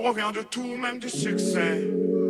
revient de tout, même du succès.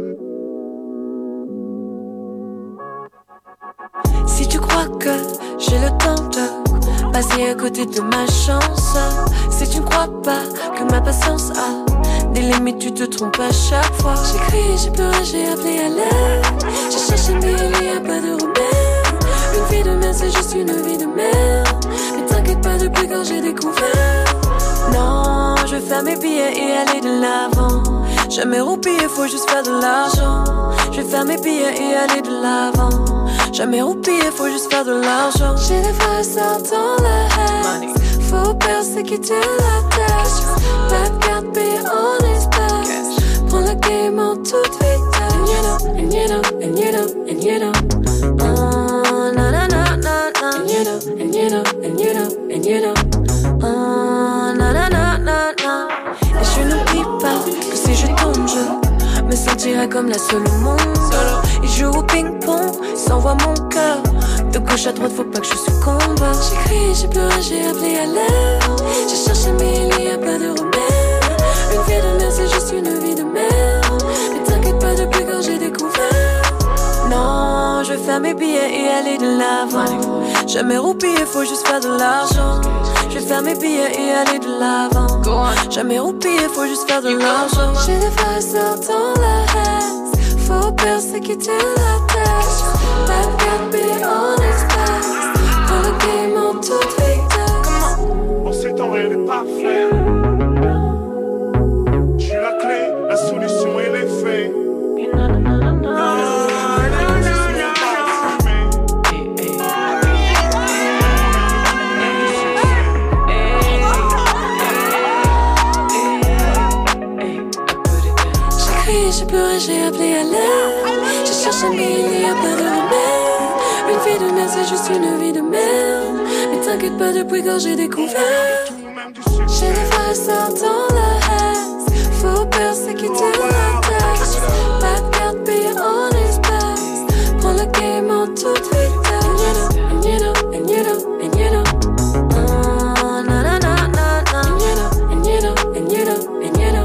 Si tu crois que j'ai le temps de passer à côté de ma chance, si tu ne crois pas que ma patience a des limites, tu te trompes à chaque fois. J'ai crié, j'ai pleuré, j'ai appelé à l'aide. J'ai cherché mais il n'y a pas de remède. Une vie de merde, c'est juste une vie de merde. Mais t'inquiète pas, depuis quand j'ai découvert. Non, je vais faire mes billets et aller de l'avant. Jamais roupiller, faut juste faire de l'argent. Je vais faire mes billets et aller de l'avant. Jamais roupiller, faut juste faire de l'argent. J'ai des frères et sœurs dans la haine. Faut persécuter la tâche. Pas de carte payée en espèces. Prends la game en toute vitesse. And you know, and you know, and you know, and you know. Oh, na na na na na. And you know, and you know, and you know, and you know. Oh, na na na na na. Et je n'oublie pas que si je tombe, je me sentirais comme la seule au monde. Il joue au ping-pong, s'envoie mon cœur. De gauche à droite, faut pas que je succombe. J'ai crié, j'ai pleuré, j'ai appelé à l'aide. J'ai cherché mais il n'y a pas de remède. Une vie de merde, c'est juste une vie de merde. Mais t'inquiète pas, depuis quand j'ai découvert. Non, je vais faire mes billets et aller de l'avant. Jamais roupiller, faut juste faire de l'argent. Je vais faire mes billets et aller de l'avant. Jamais roupiller, faut juste faire de l'argent. J'ai des frères et sœurs dans la haine. Faut persécuter la tâche. Pas de carte payée en espèces. Prends le game en toute vitesse. On s'étend, rien n'est parfait. J'ai la clé, la solution et les faits. J'ai pleuré, j'ai appelé à l'aide. J'ai cherché mais il n'y a pas de remède. Une vie de merde, c'est juste une vie de merde. Mais t'inquiète pas, depuis quand j'ai découvert. J'ai des frères et sœurs dans la haine. Faut persécuter la tâche. Pas de carte payée en espèces. Prends le game en toute vitesse. And you know, and you know, and you know. Oh, na na na na na. And you know, and you know, and you know, and you know.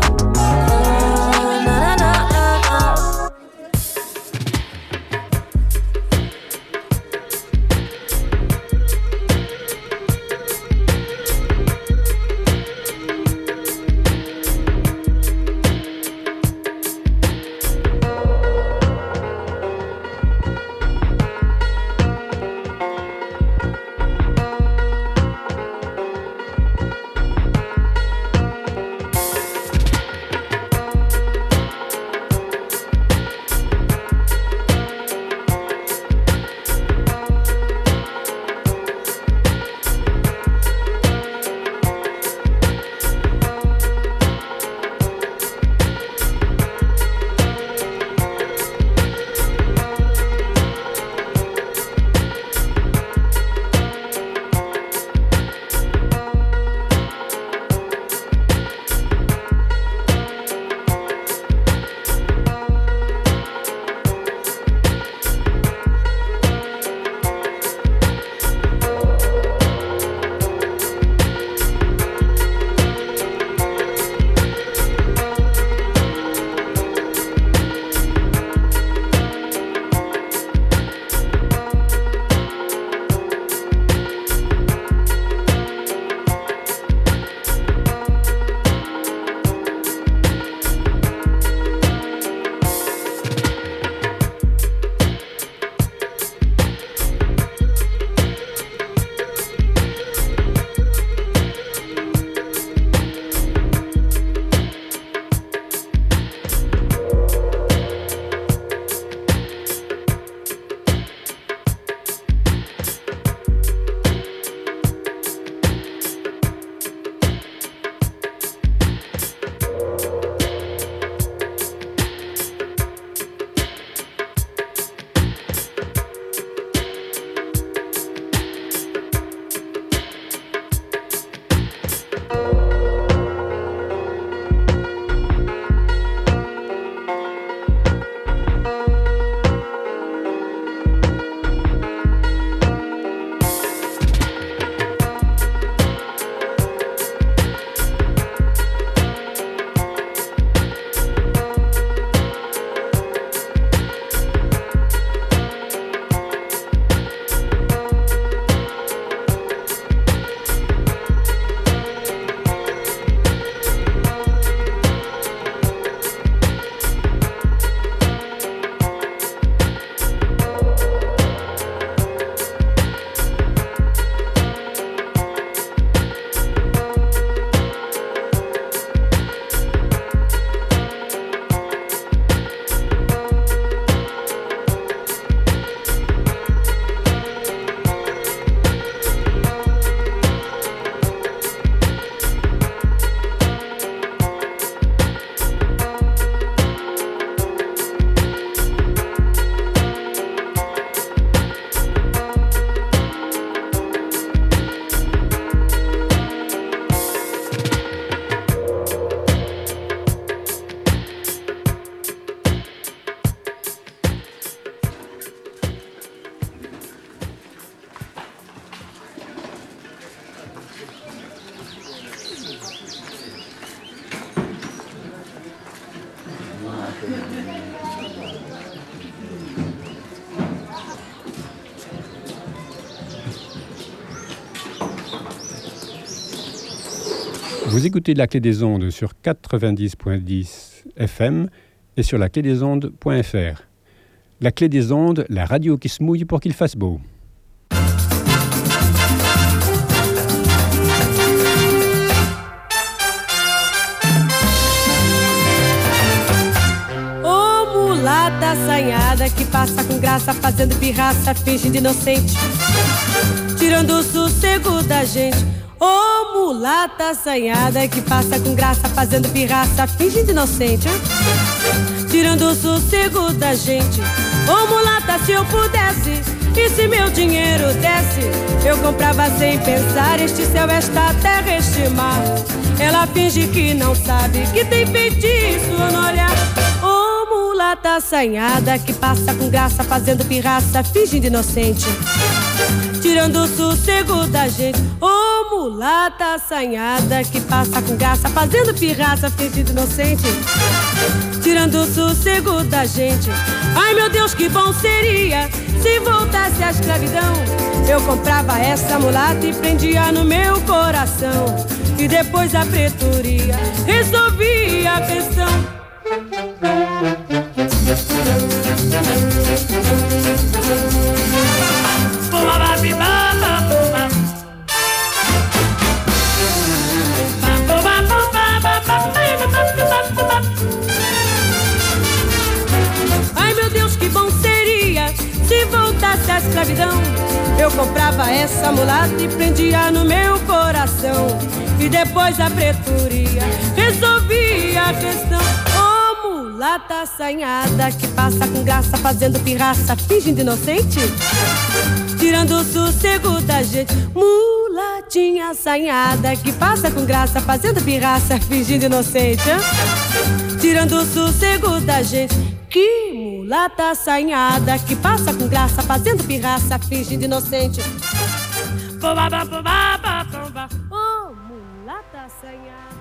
Vous écoutez La Clé des Ondes sur 90.10 FM et sur laclédesondes.fr. La Clé des Ondes, la radio qui se mouille pour qu'il fasse beau. Mulata assanhada que passa com graça, fazendo pirraça, fingindo inocente, tirando o sossego da gente. Ô mulata assanhada que passa com graça, fazendo pirraça, fingindo inocente, tirando o sossego da gente. Ô mulata, se eu pudesse, e se meu dinheiro desse, eu comprava sem pensar este céu, esta terra, este mar. Ela finge que não sabe que tem feitiço no olhar. Mulata assanhada que passa com graça, fazendo pirraça, fingindo inocente, tirando o sossego da gente. Ô mulata assanhada que passa com graça, fazendo pirraça, fingindo inocente, tirando o sossego da gente. Ai meu Deus, que bom seria se voltasse a escravidão. Eu comprava essa mulata e prendia no meu coração, e depois a pretoria resolvia a questão. Ai meu Deus, que bom seria se voltasse a escravidão. Eu comprava essa mulata e prendia no meu coração, e depois a pretoria resolvia a questão. Mulata assanhada que passa com graça, fazendo pirraça, fingindo inocente, tirando o sossego da gente. Mulatinha assanhada que passa com graça, fazendo pirraça, fingindo inocente, tirando o sossego da gente. Que mulata assanhada que passa com graça, fazendo pirraça, fingindo inocente. Oh, mulata assanhada.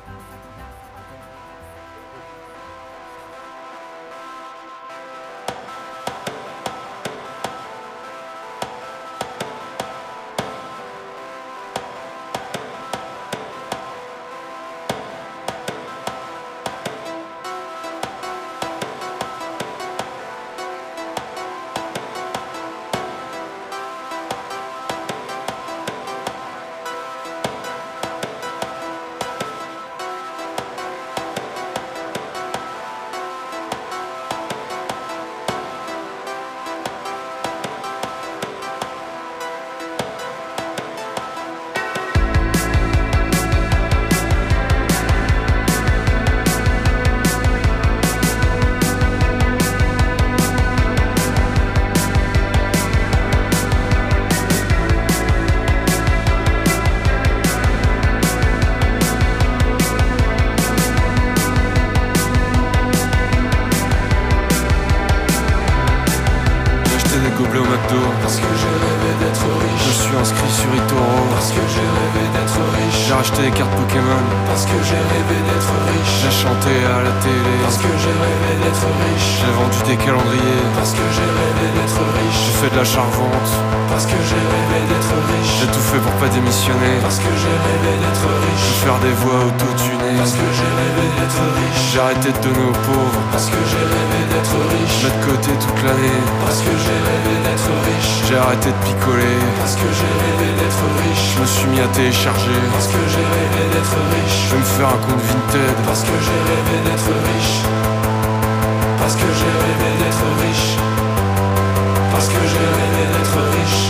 Parce que j'ai rêvé d'être riche. Je suis inscrit sur eToro. Parce que j'ai rêvé d'être riche. J'ai racheté des cartes Pokémon. Parce que j'ai rêvé d'être riche. J'ai chanté à la télé. Parce que j'ai rêvé d'être riche. J'ai vendu des calendriers. Parce que j'ai rêvé d'être riche. J'ai fait de la char-vente. Parce que j'ai rêvé d'être riche. J'ai tout fait pour pas démissionner. Parce que j'ai rêvé d'être riche. De faire des voix auto-tunées. Parce que j'ai rêvé d'être riche. J'ai arrêté de donner aux pauvres. Parce que j'ai rêvé d'être riche. Mettre de côté toute l'année. Parce que j'ai rêvé d'être riche. J'ai arrêté de picoler. Parce que j'ai rêvé d'être riche. Je me suis mis à télécharger. Parce que j'ai rêvé d'être riche. Je vais me faire un compte Vinted. Parce que j'ai rêvé d'être riche. Parce que j'ai rêvé d'être riche. Parce que j'ai rêvé d'être riche.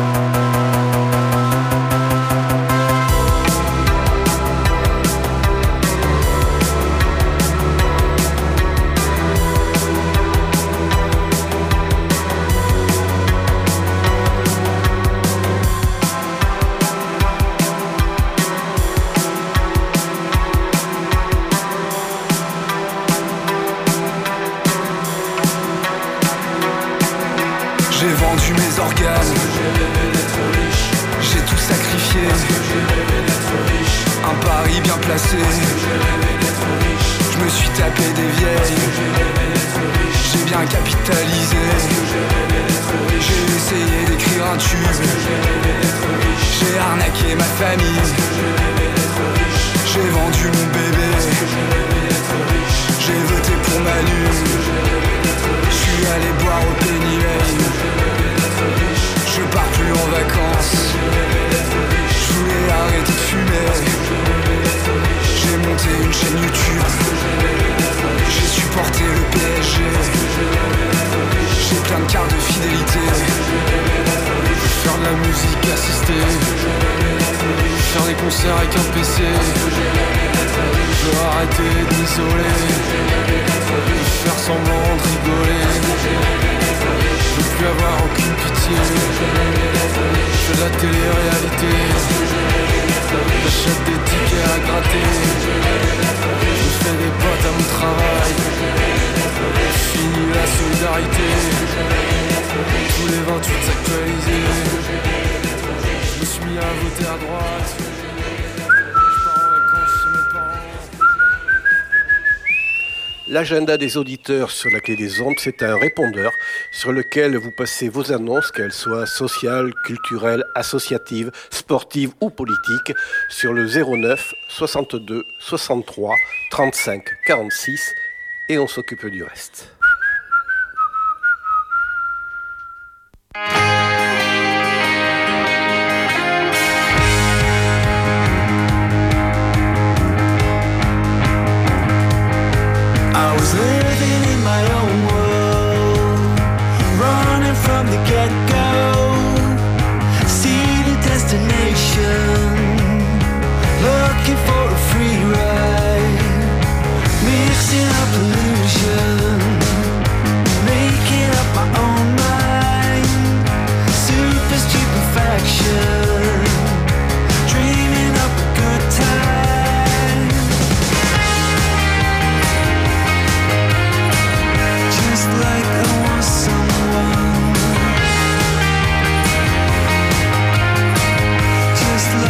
J'ai vendu mes organes. Parce que j'ai rêvé d'être riche. J'ai tout sacrifié. Parce que j'ai rêvé d'être riche. Un pari bien placé. Parce que j'ai rêvé d'être riche. Je Je me suis tapé des vieilles. J'ai bien capitalisé. J'ai essayé d'écrire un tube. J'ai arnaqué ma famille. J'ai vendu mon bébé. J'ai voté pour Manu. Je suis allé boire au Penny Lane. Je pars plus en vacances. Je voulais arrêter de fumer. J'ai monté une chaîne YouTube. J'ai supporté le PSG. J'ai plein de cartes de fidélité. Je veux faire de la musique assistée. Faire des concerts avec un PC. Je veux arrêter de m'isoler. Faire semblant de rigoler. Je veux plus avoir aucune pitié. Je fais de la télé-réalité. J'achète des tickets à gratter. Je fais des potes à mon travail. Fini la solidarité. Tous les 28 actualisés. Je me suis mis à voter à droite. Je pars en vacances chez mes parents. L'agenda des auditeurs sur la clé des ondes, c'est un répondeur sur lequel vous passez vos annonces, qu'elles soient sociales, culturelles, associatives, sportives ou politiques, sur le 09 62 63 35 46 et on s'occupe du reste. I was living in my own world, running from the get-go. See the destination, looking for a free ride, mixing up illusion, making up my own mind, super stupefaction, dreaming up a good time. Just like I want someone, just like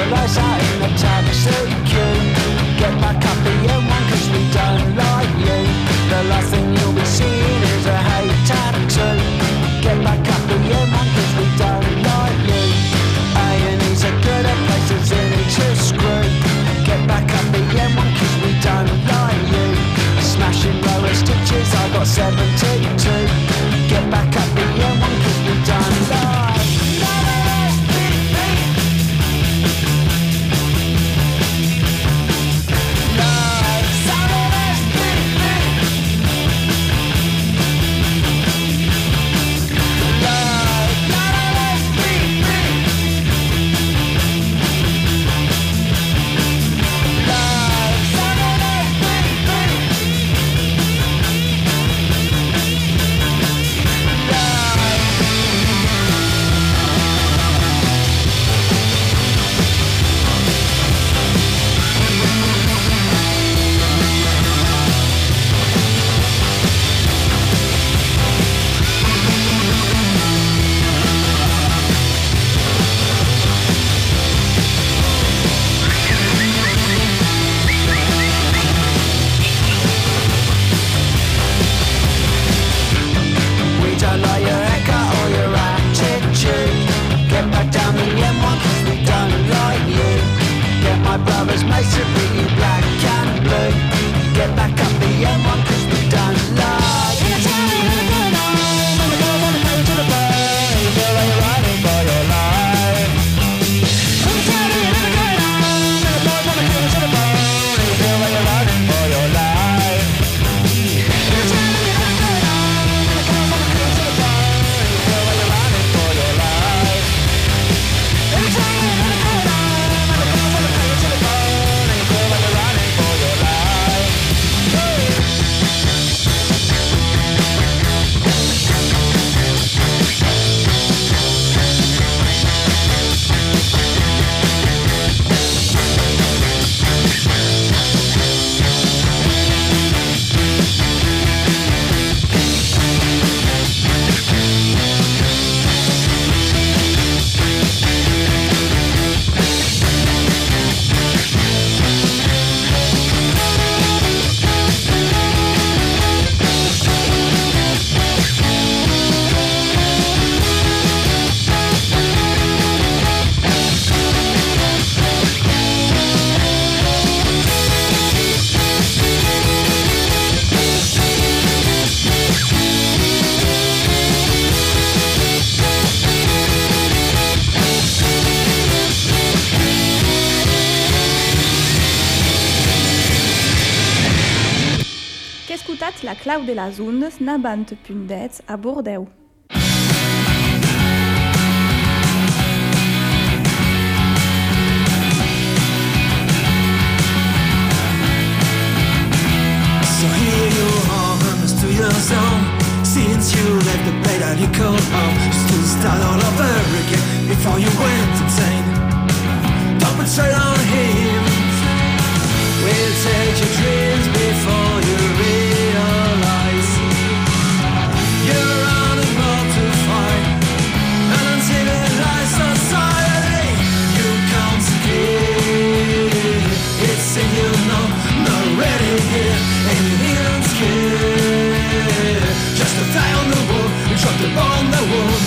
lights out in the taxi queue. Get back up the M1 cause we don't like you. The last thing you'll be seeing is a hate tattoo. Get back up the M1 cause we don't like you. A&E's a good at places in it to screw. Get back up the M1 cause we don't like you. Smashing roller stitches, I got 72. Get back up the M1 cause we don't like. la clau de las ondes n'abant pundets a Bordeaux. So here you are, almost 2 years old. Since you left the bed that you called home, just to start all over again before you went insane. Don't put straight on him. We'll take your dreams before you realize you're on a road to fight an uncivilized society. You can't escape. It's in you, no, not ready here. Anything I'm scared. Just a fly on the wall, we drop the ball on the wall.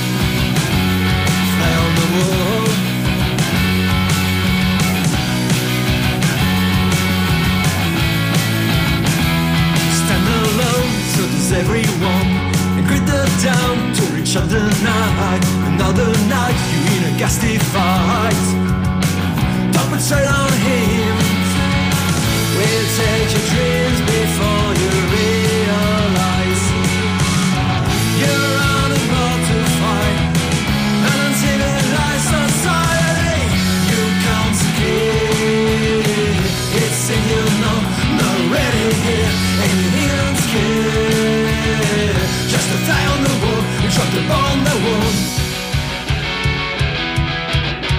Fly on the wall. Stand alone, so does everyone. And grit the down to reach out the night. Another night, you in a ghastly fight. Don't put straight on him. We'll take your dreams before you realize you're on a road to fight an uncivilized society. You can't escape. It's in you, no, not ready here. Anything I'm scared. Just a fly on the wall, we drop the ball on the wall.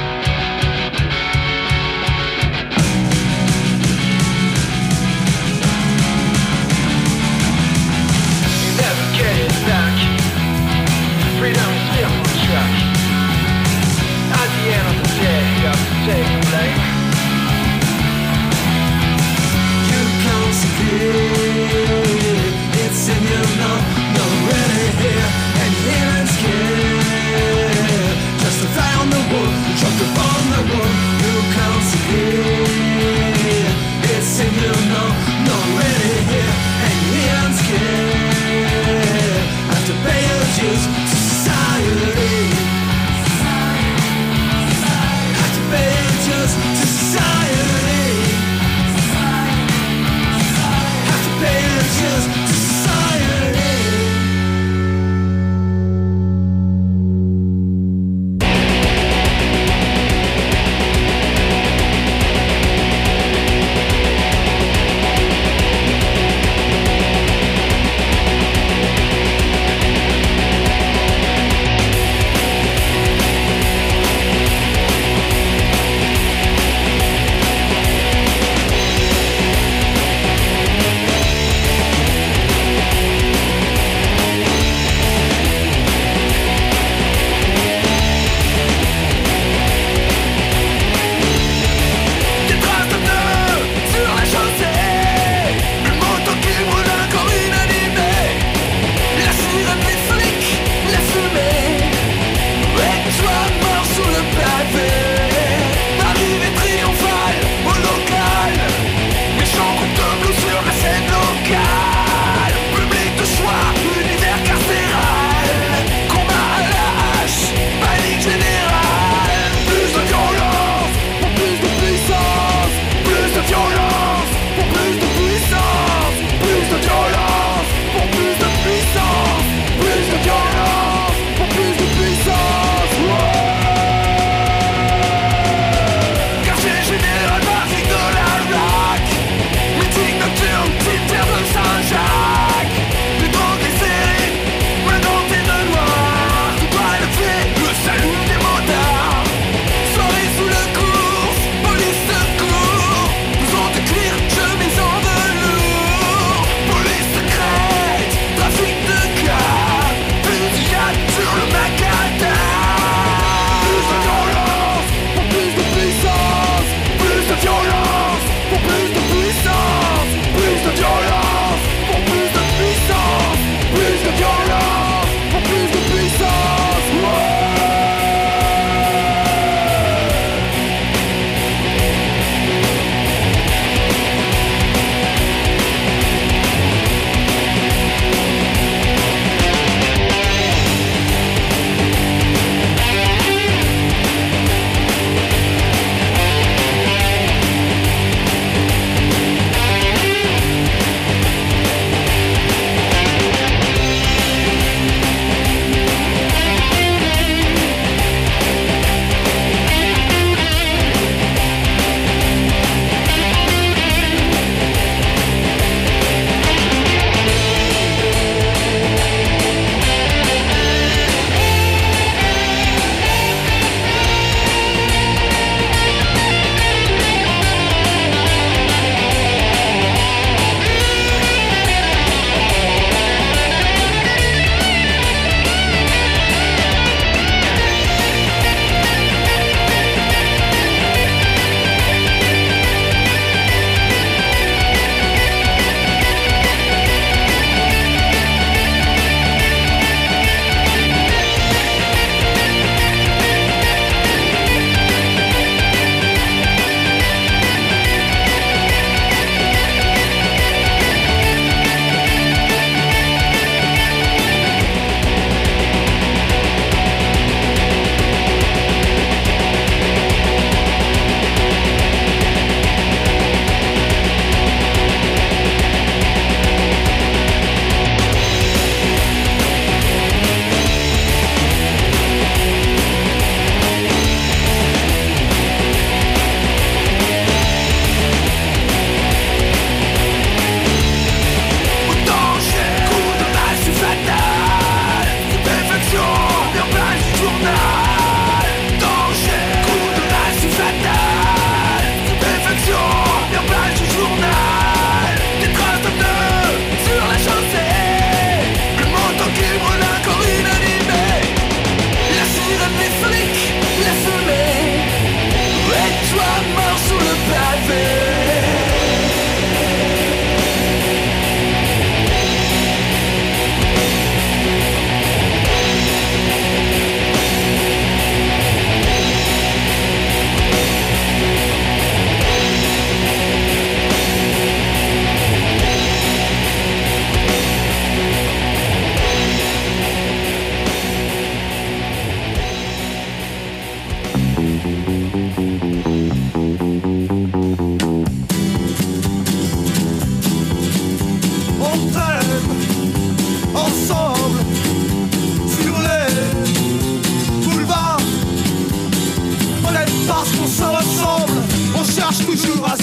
toujours à